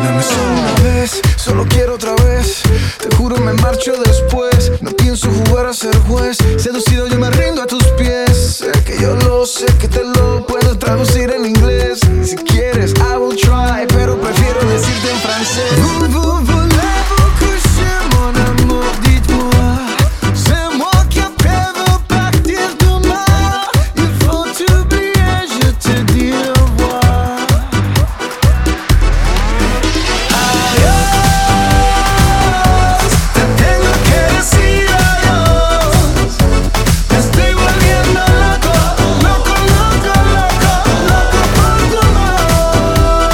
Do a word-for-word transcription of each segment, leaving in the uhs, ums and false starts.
Dame solo una vez, solo quiero otra vez. Te juro me marcho después. No pienso jugar a ser juez. Seducido yo me rindo a tus pies. Sé que yo lo sé, que te lo puedo traducir en inglés. Si quieres, I will try, pero prefiero decirte en francés. Vous, vous, voulez-vous coucher, mon amour, dites-moi. C'est moi qui après veux partir demain. Il faut t'oublier, je te dis au revoir. Adiós, te tengo que decir adiós. Me estoy volviendo loco, loco, loco, loco, loco por tu amor.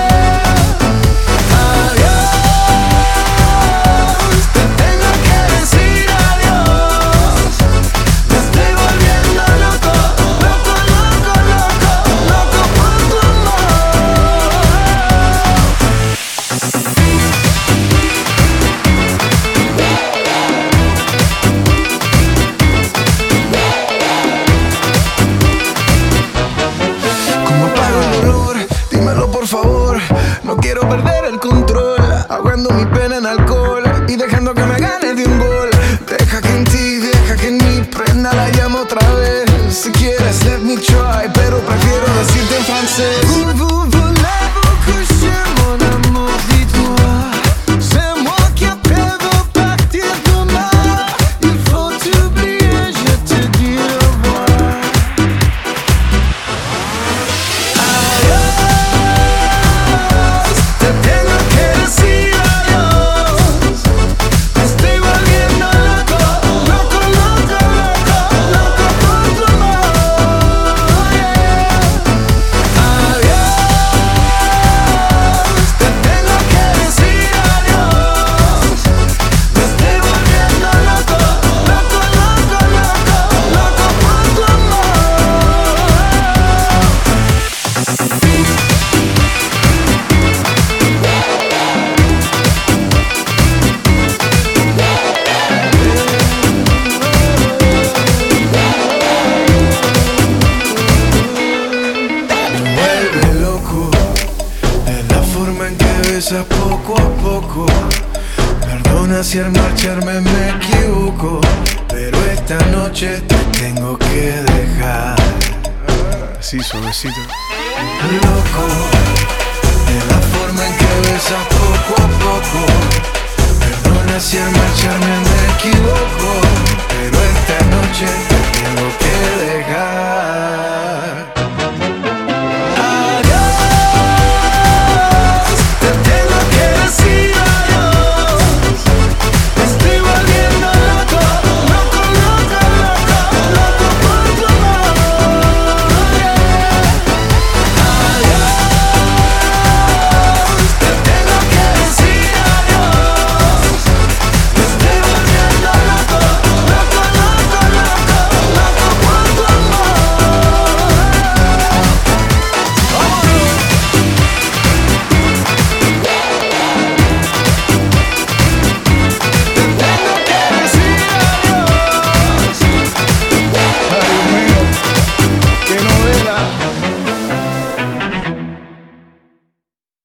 Adiós, te tengo que decir adiós. Me estoy volviendo loco, loco, loco, loco, loco por tu amor. ¿Cómo apago el dolor? Dímelo por favor. No quiero perder el control, ahogando mi pena en alcohol y dejando que me gane de un gol. Deja que en ti, deja que en mí prenda la llama otra vez. Si quieres, let me try, pero prefiero decirte en francés. Vous, vous, voulez-vous coucher, mon amour, dites-moi. C'est moi qui après veux partir demain. Il faut t'oublier, je te dis au revoir. Adiós, te tengo que decir adiós. Me estoy volviendo loco, loco, loco, loco, loco por tu amor. Adiós, te tengo que decir adiós. Me estoy volviendo loco, loco, loco, loco, loco por tu amor. Me vuelve loco, es la forma en que besas poco a poco. Perdona si al marcharme me equivoco, pero esta noche te tengo que dejar. Así suavecito. Loco, es la forma en que besas poco a poco. Perdona si al marcharme me equivoco, pero esta noche